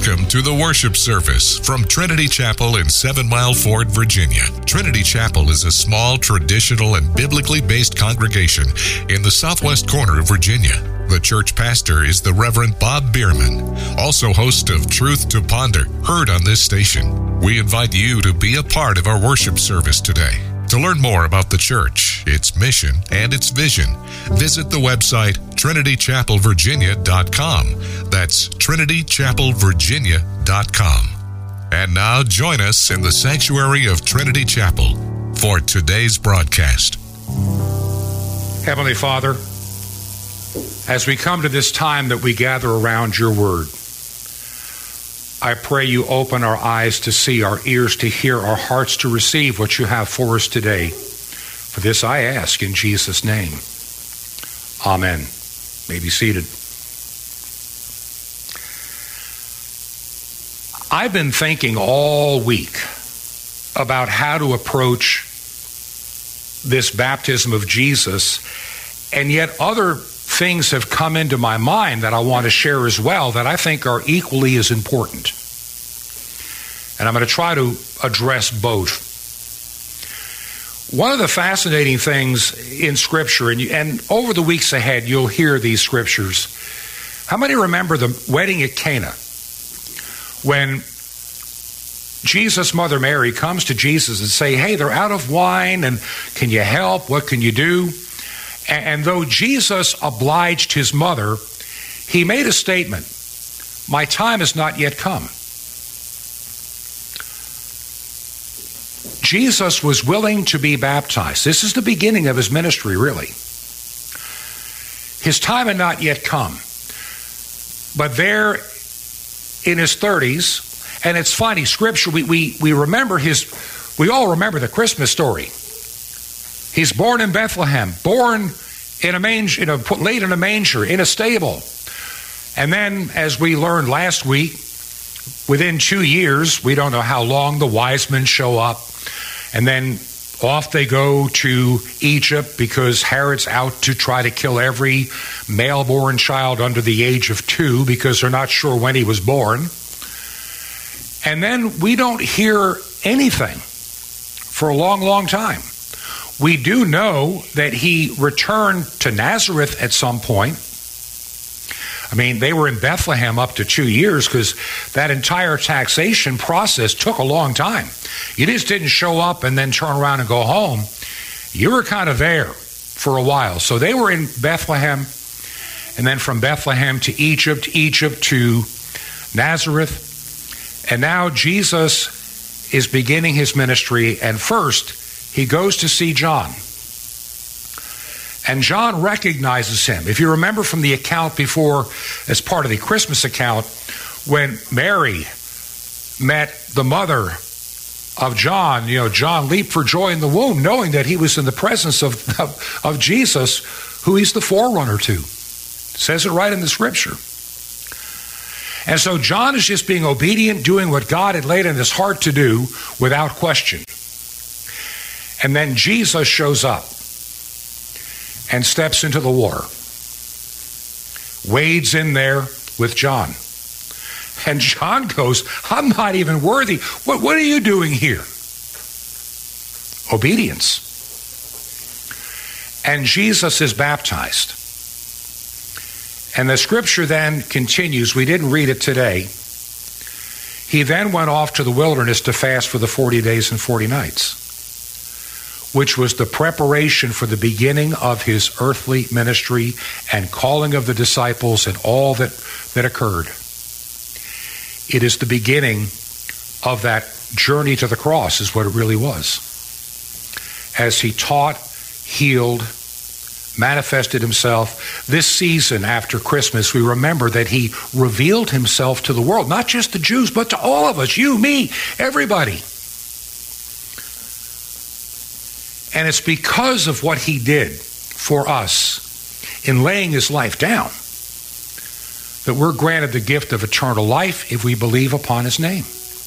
Welcome to the worship service from Trinity Chapel in 7 Mile Ford, Virginia. Trinity Chapel is a small, traditional, and biblically based congregation in the southwest corner of Virginia. The church pastor is the Reverend Bob Bierman, also host of Truth to Ponder, heard on this station. We invite you to be a part of our worship service today. To learn more about the church, its mission, and its vision, visit the website trinitychapelvirginia.com. That's trinitychapelvirginia.com. And now join us in the sanctuary of Trinity Chapel for today's broadcast. Heavenly Father, as we come to this time that we gather around your word, I pray you open our eyes to see, our ears to hear, our hearts to receive what you have for us today. For this I ask in Jesus' name. Amen. May be seated. I've been thinking all week about how to approach this baptism of Jesus, and yet other things have come into my mind that I want to share as well that I think are equally as important. And I'm going to try to address both. One of the fascinating things in Scripture, and over the weeks ahead you'll hear these scriptures. How many remember the wedding at Cana? When Jesus' mother Mary comes to Jesus and say, hey, they're out of wine, and can you help? What can you do? And though Jesus obliged his mother, he made a statement, my time has not yet come. Jesus was willing to be baptized. This is the beginning of his ministry, really. His time had not yet come. But there in his 30s, and it's funny, Scripture, we remember we all remember the Christmas story. He's born in Bethlehem, born in a manger, laid in a manger, in a stable. And then, as we learned last week, within 2 years, we don't know how long, the wise men show up. And then off they go to Egypt because Herod's out to try to kill every male-born child under the age of 2 because they're not sure when he was born. And then we don't hear anything for a long, long time. We do know that he returned to Nazareth at some point. I mean, they were in Bethlehem up to 2 years because that entire taxation process took a long time. You just didn't show up and then turn around and go home. You were kind of there for a while. So they were in Bethlehem, and then from Bethlehem to Egypt to Nazareth. And now Jesus is beginning his ministry, and first he goes to see John. And John recognizes him. If you remember from the account before, as part of the Christmas account, when Mary met the mother of John, John leaped for joy in the womb, knowing that he was in the presence of Jesus, who he's the forerunner to. It says it right in the Scripture. And so John is just being obedient, doing what God had laid in his heart to do without question. And then Jesus shows up and steps into the water, wades in there with John. And John goes, I'm not even worthy. What are you doing here? Obedience. And Jesus is baptized. And the Scripture then continues. We didn't read it today. He then went off to the wilderness to fast for the 40 days and 40 nights. Which was the preparation for the beginning of his earthly ministry and calling of the disciples and all that occurred. It is the beginning of that journey to the cross, is what it really was. As he taught, healed, manifested himself. This season after Christmas, we remember that he revealed himself to the world, not just the Jews, but to all of us, you, me, everybody. And it's because of what he did for us in laying his life down that we're granted the gift of eternal life if we believe upon his name.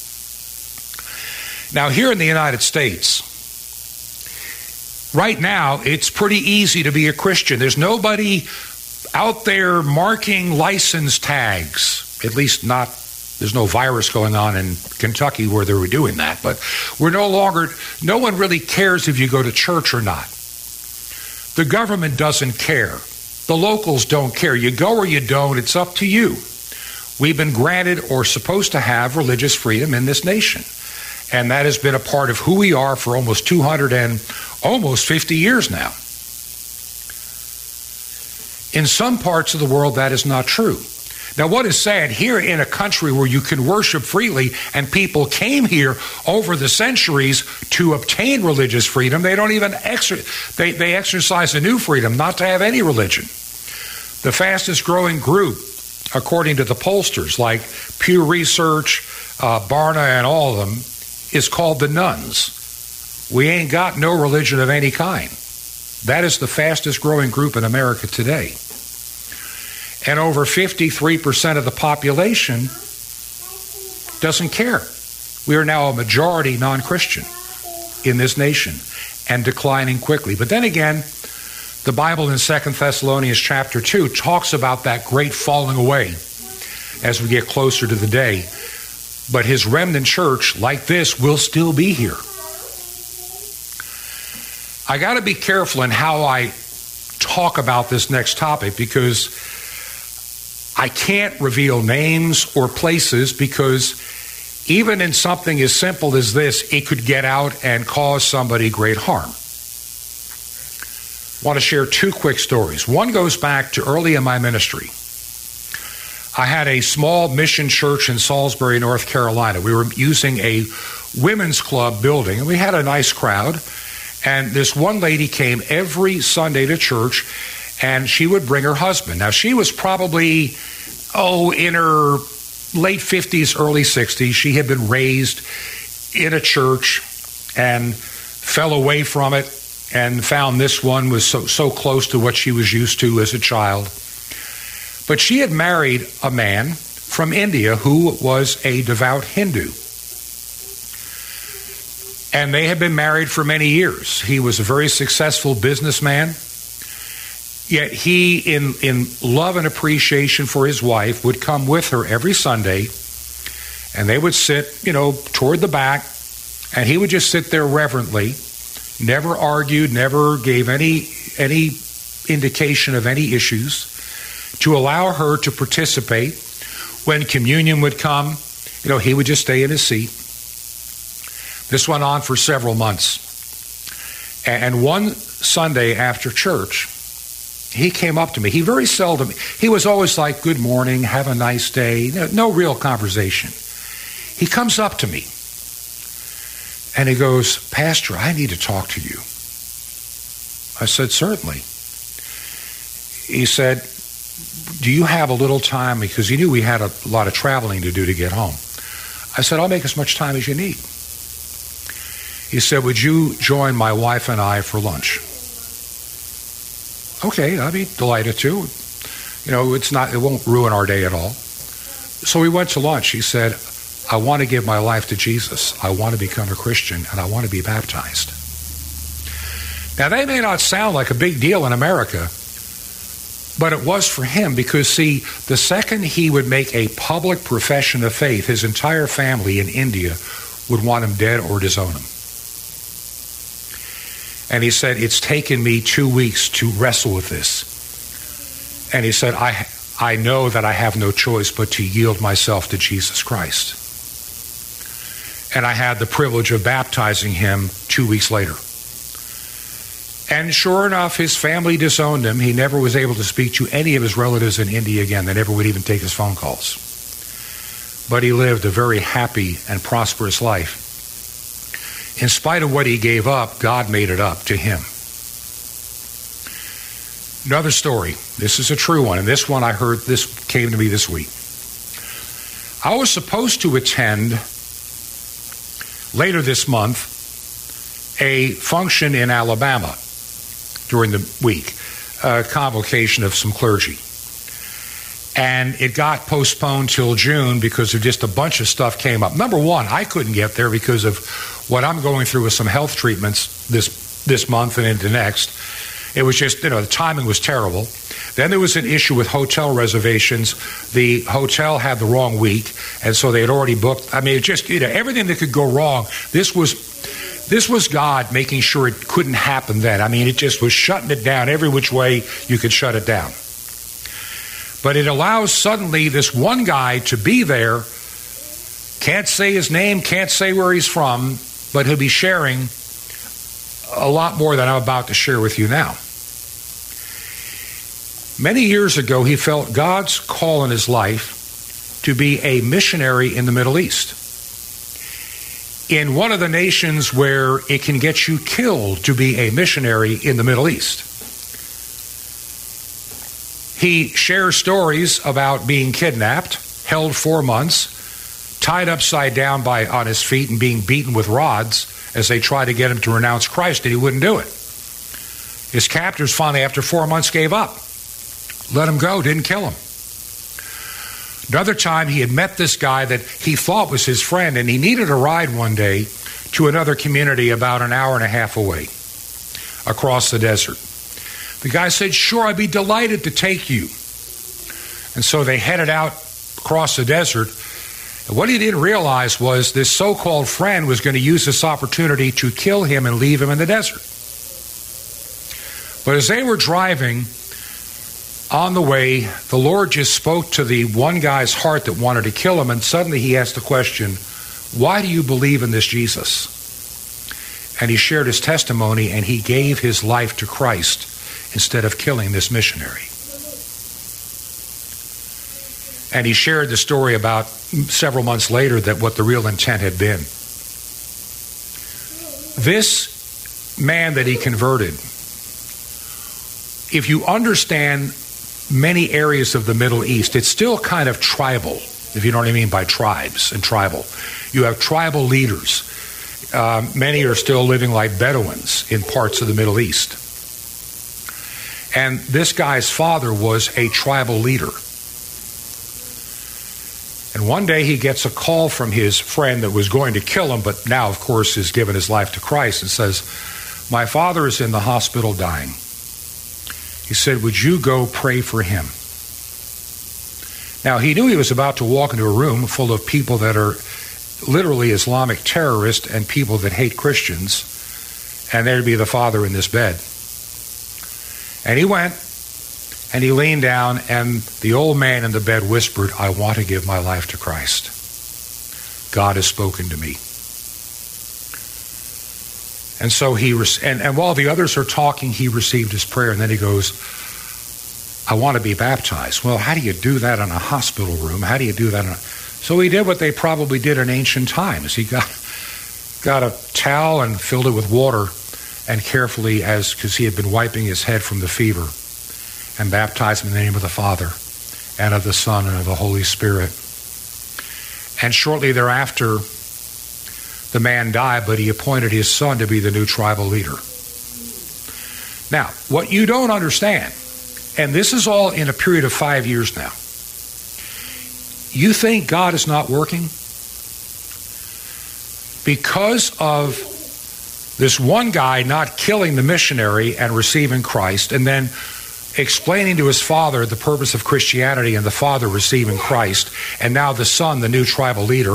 Now, here in the United States, right now, it's pretty easy to be a Christian. There's nobody out there marking license tags, at least not There's no virus going on in Kentucky where they were doing that. But no one really cares if you go to church or not. The government doesn't care. The locals don't care. You go or you don't, it's up to you. We've been granted or supposed to have religious freedom in this nation. And that has been a part of who we are for almost 250 years now. In some parts of the world, that is not true. Now, what is sad, here in a country where you can worship freely and people came here over the centuries to obtain religious freedom, they don't even they exercise a new freedom not to have any religion. The fastest growing group, according to the pollsters like Pew Research, Barna, and all of them, is called the nuns. We ain't got no religion of any kind. That is the fastest growing group in America today. And over 53% of the population doesn't care. We are now a majority non-Christian in this nation and declining quickly. But then again, the Bible in 2 Thessalonians chapter 2 talks about that great falling away as we get closer to the day. But his remnant church, like this, will still be here. I got to be careful in how I talk about this next topic because I can't reveal names or places because even in something as simple as this, it could get out and cause somebody great harm. I want to share two quick stories. One goes back to early in my ministry. I had a small mission church in Salisbury, North Carolina. We were using a women's club building, and we had a nice crowd. And this one lady came every Sunday to church, and she would bring her husband. Now, she was probably, in her late 50s, early 60s. She had been raised in a church and fell away from it and found this one was so close to what she was used to as a child. But she had married a man from India who was a devout Hindu. And they had been married for many years. He was a very successful businessman. Yet he, in love and appreciation for his wife, would come with her every Sunday, and they would sit, toward the back, and he would just sit there reverently, never argued, never gave any indication of any issues, to allow her to participate. When communion would come, he would just stay in his seat. This went on for several months. And one Sunday after church, he came up to me. He was always like, good morning, have a nice day. No real conversation. He comes up to me and he goes, Pastor, I need to talk to you. I said, certainly. He said, do you have a little time? Because he knew we had a lot of traveling to do to get home. I said, I'll make as much time as you need. He said, would you join my wife and I for lunch? Okay, I'd be delighted to. It won't ruin our day at all. So we went to lunch. He said, I want to give my life to Jesus. I want to become a Christian, and I want to be baptized. Now, that may not sound like a big deal in America, but it was for him because, see, the second he would make a public profession of faith, his entire family in India would want him dead or disown him. And he said, it's taken me 2 weeks to wrestle with this. And he said, I know that I have no choice but to yield myself to Jesus Christ. And I had the privilege of baptizing him 2 weeks later. And sure enough, his family disowned him. He never was able to speak to any of his relatives in India again. They never would even take his phone calls. But he lived a very happy and prosperous life. In spite of what he gave up, God made it up to him. Another story. This is a true one, and this one I heard, this came to me this week. I was supposed to attend later this month a function in Alabama during the week, a convocation of some clergy. And it got postponed till June because of just a bunch of stuff came up. Number one, I couldn't get there because of what I'm going through with some health treatments this month and into next. It was just, the timing was terrible. Then there was an issue with hotel reservations. The hotel had the wrong week, and so they had already booked. I mean, it just, everything that could go wrong. This was God making sure it couldn't happen then. I mean, it just was shutting it down every which way you could shut it down. But it allows suddenly this one guy to be there, can't say his name, can't say where he's from, but he'll be sharing a lot more than I'm about to share with you now. Many years ago, he felt God's call in his life to be a missionary in the Middle East. In one of the nations where it can get you killed to be a missionary in the Middle East. He shares stories about being kidnapped, held 4 months, tied upside down on his feet and being beaten with rods as they tried to get him to renounce Christ, and he wouldn't do it. His captors finally, after 4 months, gave up. Let him go, didn't kill him. Another time, he had met this guy that he thought was his friend, and he needed a ride one day to another community about an hour and a half away, across the desert. The guy said, "Sure, I'd be delighted to take you." And so they headed out across the desert. And what he didn't realize was this so-called friend was going to use this opportunity to kill him and leave him in the desert. But as they were driving on the way, the Lord just spoke to the one guy's heart that wanted to kill him, and suddenly he asked the question, "Why do you believe in this Jesus?" And he shared his testimony, and he gave his life to Christ instead of killing this missionary. And he shared the story about several months later that what the real intent had been. This man that he converted, if you understand many areas of the Middle East, it's still kind of tribal, if you know what I mean by tribes and tribal. You have tribal leaders. Many are still living like Bedouins in parts of the Middle East. And this guy's father was a tribal leader. And one day he gets a call from his friend that was going to kill him, but now, of course, has given his life to Christ, and says, "My father is in the hospital dying." He said, "Would you go pray for him?" Now, he knew he was about to walk into a room full of people that are literally Islamic terrorists and people that hate Christians, and there'd be the father in this bed. And he went, and he leaned down, and the old man in the bed whispered, "I want to give my life to Christ. God has spoken to me." And so and while the others are talking, he received his prayer, and then he goes, "I want to be baptized." Well, how do you do that in a hospital room? How do you do that? So he did what they probably did in ancient times. He got a towel and filled it with water, and carefully, because he had been wiping his head from the fever, and baptized him in the name of the Father, and of the Son, and of the Holy Spirit. And shortly thereafter, the man died, but he appointed his son to be the new tribal leader. Now, what you don't understand, and this is all in a period of 5 years now, you think God is not working? Because of this one guy not killing the missionary and receiving Christ, and then explaining to his father the purpose of Christianity, and the father receiving Christ, and now the son, the new tribal leader,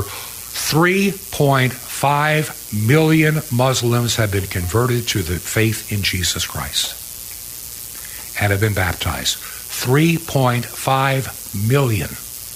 3.5 million Muslims have been converted to the faith in Jesus Christ and have been baptized. 3.5 million.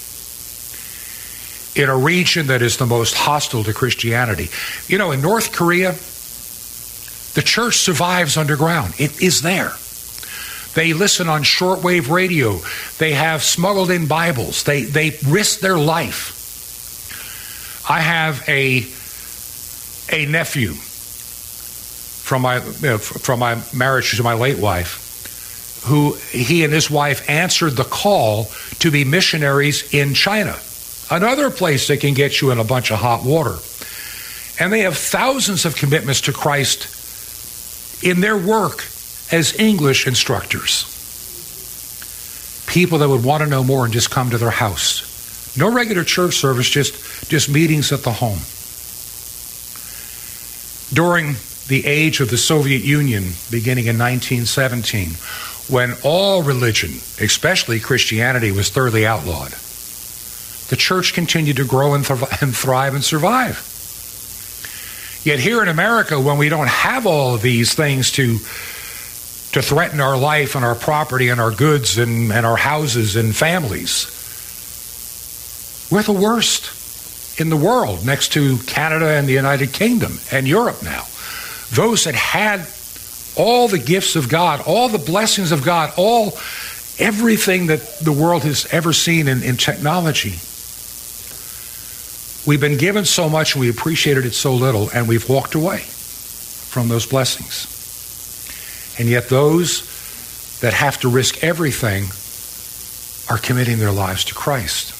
In a region that is the most hostile to Christianity. You know, in North Korea, the church survives underground. It is there. They listen on shortwave radio. They have smuggled in Bibles. They risk their life. I have a nephew from my marriage to my late wife, who he and his wife answered the call to be missionaries in China, another place that can get you in a bunch of hot water. And they have thousands of commitments to Christ in their work as English instructors. People that would want to know more and just come to their house. No regular church service, just meetings at the home. During the age of the Soviet Union beginning in 1917, when all religion, especially Christianity, was thoroughly outlawed. The church continued to grow and thrive and survive. Yet here in America, when we don't have all of these things to threaten our life and our property and our goods and our houses and families, we're the worst in the world, next to Canada and the United Kingdom and Europe now. Those that had all the gifts of God, all the blessings of God, everything that the world has ever seen in technology. We've been given so much and we appreciated it so little, and we've walked away from those blessings. And yet those that have to risk everything are committing their lives to Christ.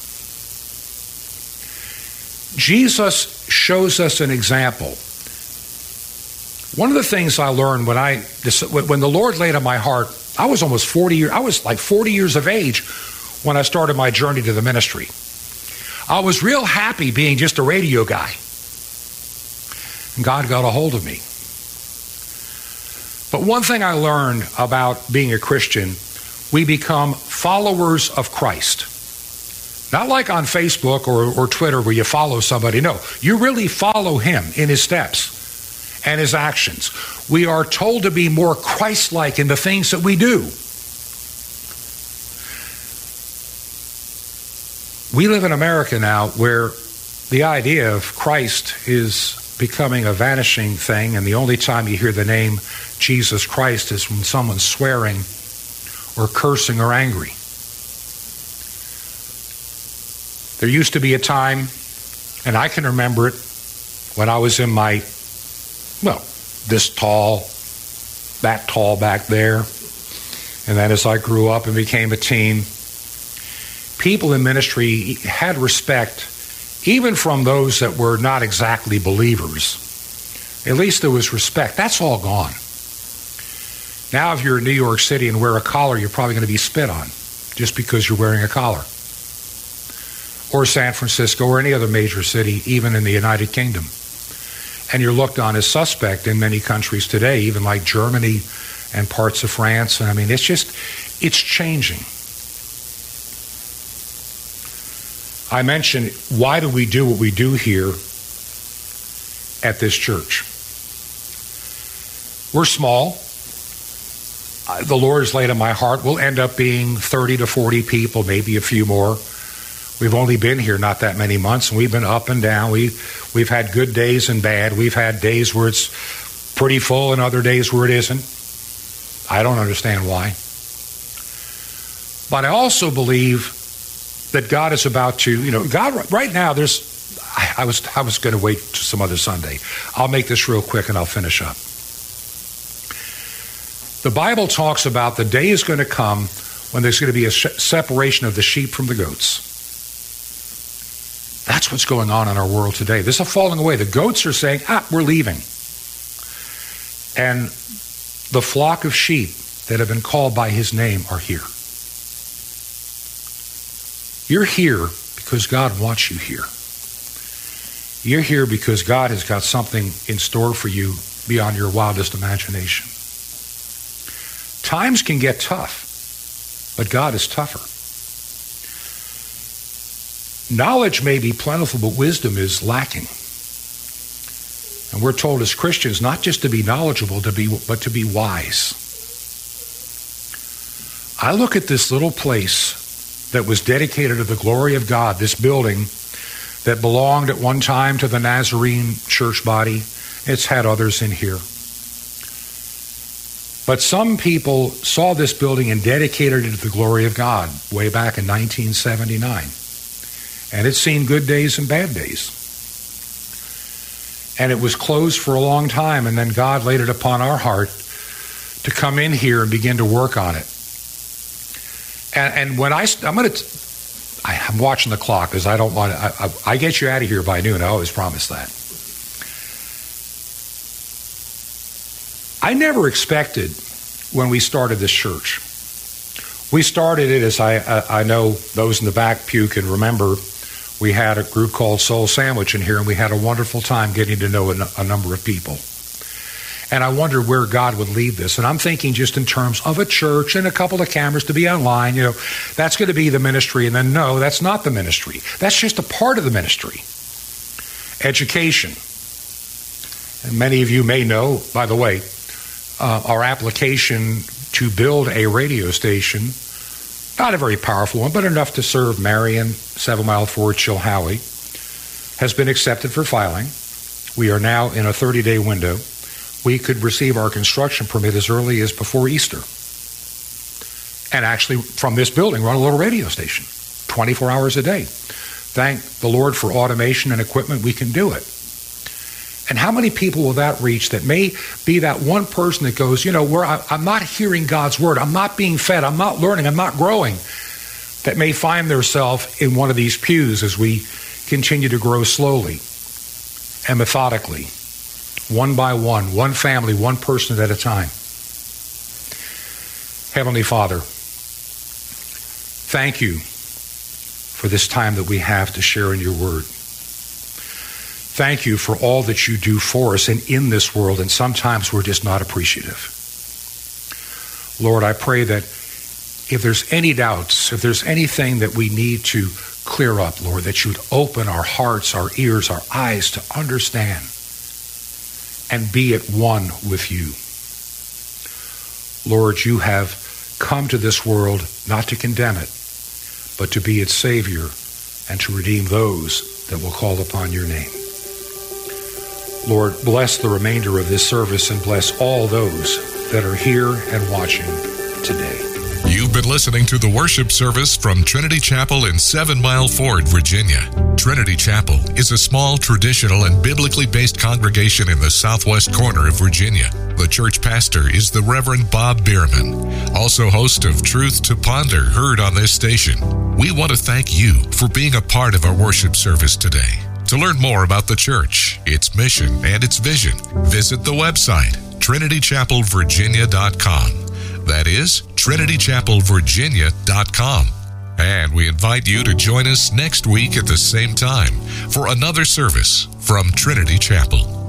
Jesus shows us an example. One of the things I learned when the Lord laid on my heart, I was almost 40 years, I was like 40 years of age when I started my journey to the ministry. I was real happy being just a radio guy. And God got a hold of me. But one thing I learned about being a Christian, we become followers of Christ. Not like on Facebook or Twitter where you follow somebody. No, you really follow him in his steps and his actions. We are told to be more Christ-like in the things that we do. We live in America now where the idea of Christ is becoming a vanishing thing, and the only time you hear the name Jesus Christ is when someone's swearing or cursing or angry. There used to be a time, and I can remember it, when I was in my, this tall, that tall back there, and then as I grew up and became a teen, people in ministry had respect even from those that were not exactly believers. At least there was respect. That's all gone. Now if you're in New York City and wear a collar, you're probably going to be spit on just because you're wearing a collar. Or San Francisco or any other major city, even in the United Kingdom. And you're looked on as suspect in many countries today, even like Germany and parts of France. And I mean, it's changing. I mentioned, why do we do what we do here at this church? We're small. The Lord has laid on my heart. We'll end up being 30 to 40 people, maybe a few more. We've only been here not that many months, and we've been up and down. We've had good days and bad. We've had days where it's pretty full and other days where it isn't. I don't understand why. But I also believe that God is about to, God right now, I was going to wait to some other Sunday. I'll make this real quick and I'll finish up. The Bible talks about the day is going to come when there's going to be a separation of the sheep from the goats. That's what's going on in our world today. There's a falling away. The goats are saying, we're leaving. And the flock of sheep that have been called by his name are here. You're here because God wants you here. You're here because God has got something in store for you beyond your wildest imagination. Times can get tough, but God is tougher. Knowledge may be plentiful, but wisdom is lacking. And we're told as Christians not just to be knowledgeable, but to be wise. I look at this little place that was dedicated to the glory of God, this building that belonged at one time to the Nazarene church body. It's had others in here. But some people saw this building and dedicated it to the glory of God way back in 1979. And it's seen good days and bad days. And it was closed for a long time, and then God laid it upon our heart to come in here and begin to work on it. And when I'm watching the clock because I don't want to, I get you out of here by noon. I always promise that. I never expected when we started this church. We started it, as I know those in the back pew can remember, we had a group called Soul Sandwich in here, and we had a wonderful time getting to know a number of people. And I wondered where God would lead this. And I'm thinking just in terms of a church and a couple of cameras to be online, that's going to be the ministry. And then no, that's not the ministry. That's just a part of the ministry. Education. And many of you may know, by the way, our application to build a radio station, not a very powerful one, but enough to serve Marion, 7 Mile Ford, Chilhowie, has been accepted for filing. We are now in a 30-day window. We could receive our construction permit as early as before Easter. And actually, from this building, run a little radio station, 24 hours a day. Thank the Lord for automation and equipment. We can do it. And how many people will that reach that may be that one person that goes, where I'm not hearing God's word, I'm not being fed, I'm not learning, I'm not growing, that may find themselves in one of these pews as we continue to grow slowly and methodically, one by one family, one person at a time. Heavenly Father, thank you for this time that we have to share in your word. Thank you for all that you do for us and in this world, and sometimes we're just not appreciative. Lord, I pray that if there's any doubts, if there's anything that we need to clear up, Lord, that you would open our hearts, our ears, our eyes to understand and be at one with you. Lord, you have come to this world not to condemn it, but to be its Savior and to redeem those that will call upon your name. Lord, bless the remainder of this service and bless all those that are here and watching today. You've been listening to the worship service from Trinity Chapel in 7 Mile Ford, Virginia. Trinity Chapel is a small, traditional, and biblically based congregation in the southwest corner of Virginia. The church pastor is the Reverend Bob Bierman, also host of Truth to Ponder, heard on this station. We want to thank you for being a part of our worship service today. To learn more about the church, its mission, and its vision, visit the website, trinitychapelvirginia.com. That is, trinitychapelvirginia.com. And we invite you to join us next week at the same time for another service from Trinity Chapel.